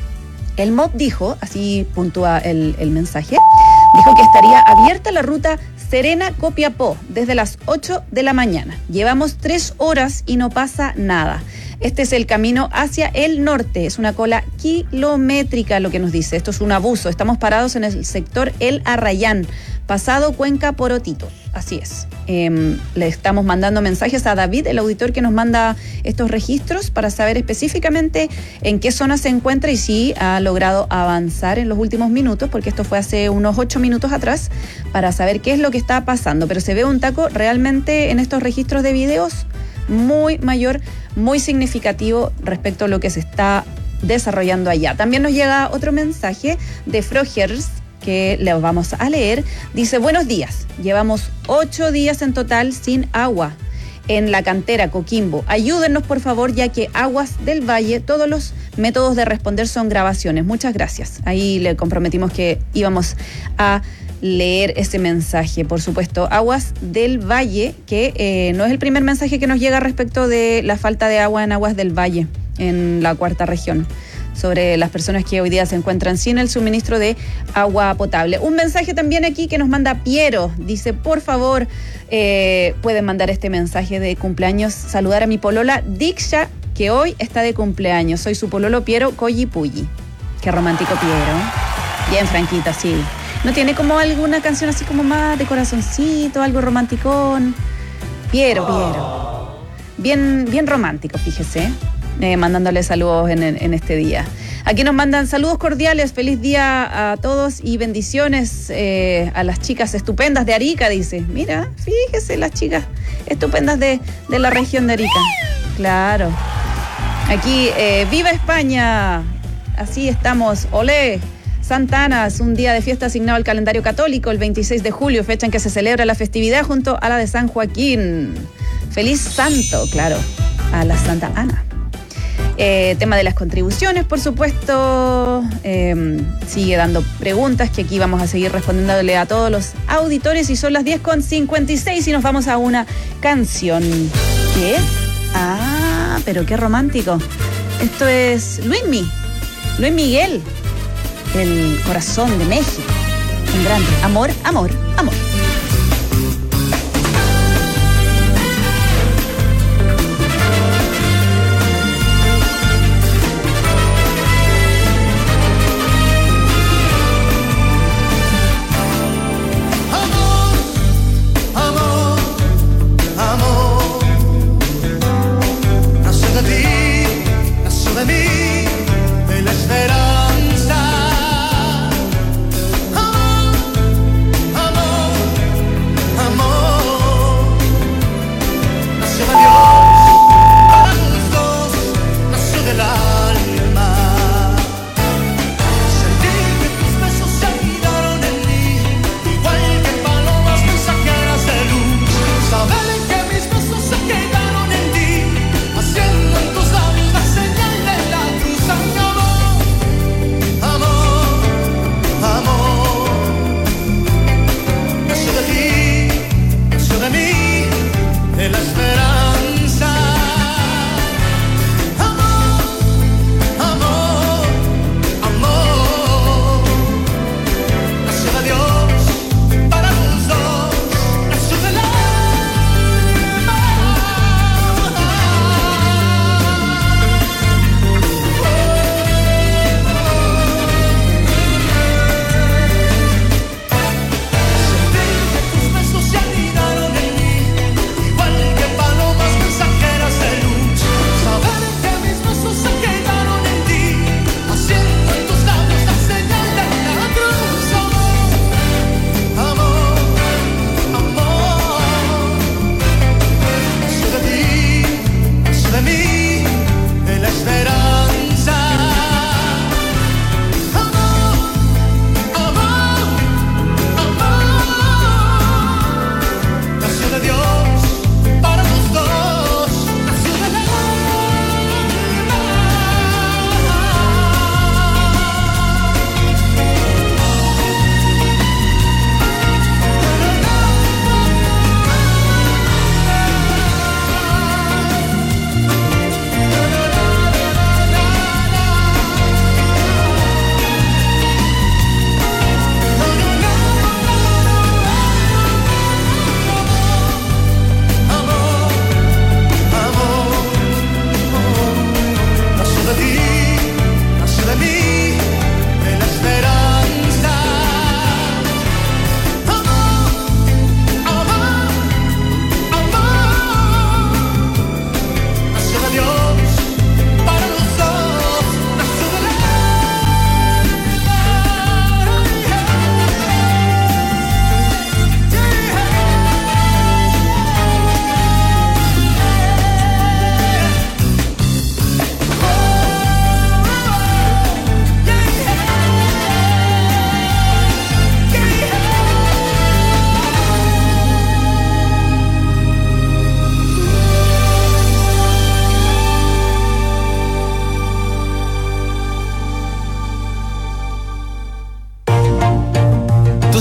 el M O B dijo, así puntúa el, el mensaje, dijo que estaría abierta la ruta Serena-Copiapó desde las ocho de la mañana. Llevamos tres horas y no pasa nada. Este es el camino hacia el norte. Es una cola kilométrica lo que nos dice. Esto es un abuso. Estamos parados en el sector El Arrayán, pasado Cuenca Porotitos. Así es. Eh, le estamos mandando mensajes a David, el auditor que nos manda estos registros, para saber específicamente en qué zona se encuentra y si ha logrado avanzar en los últimos minutos, porque esto fue hace unos ocho minutos atrás, para saber qué es lo que está pasando. Pero se ve un taco realmente en estos registros de videos muy mayor, muy significativo respecto a lo que se está desarrollando allá. También nos llega otro mensaje de Frogers, que le vamos a leer. Dice, buenos días, llevamos ocho días en total sin agua en la cantera Coquimbo. Ayúdennos por favor, ya que Aguas del Valle, todos los métodos de responder son grabaciones. Muchas gracias. Ahí le comprometimos que íbamos a leer ese mensaje. Por supuesto, Aguas del Valle, que eh, no es el primer mensaje que nos llega respecto de la falta de agua en Aguas del Valle, en la cuarta región, sobre las personas que hoy día se encuentran sin el suministro de agua potable. Un mensaje también aquí que nos manda Piero. Dice, por favor, eh, pueden mandar este mensaje de cumpleaños, saludar a mi polola Diksha, que hoy está de cumpleaños. Soy su pololo Piero Collipulli. Qué romántico Piero. Bien franquita, sí. ¿No tiene como alguna canción así como más de corazoncito, algo romanticón? Piero, Piero. Bien, bien romántico, fíjese. Eh, mandándole saludos en, en este día. Aquí nos mandan saludos cordiales, feliz día a todos y bendiciones eh, a las chicas estupendas de Arica, dice. Mira, fíjese, las chicas estupendas de, de la región de Arica. Claro. Aquí, eh, ¡viva España! Así estamos, olé. Santa Ana es un día de fiesta asignado al calendario católico, el veintiséis de julio, fecha en que se celebra la festividad junto a la de San Joaquín. Feliz santo, claro, a la Santa Ana. Eh, tema de las contribuciones, por supuesto, eh, sigue dando preguntas que aquí vamos a seguir respondiéndole a todos los auditores y son las diez con cincuenta y seis y nos vamos a una canción. ¿Qué es? Ah, pero qué romántico. Esto es Luismi, Luis Miguel, el corazón de México. Un grande. Amor, amor, amor.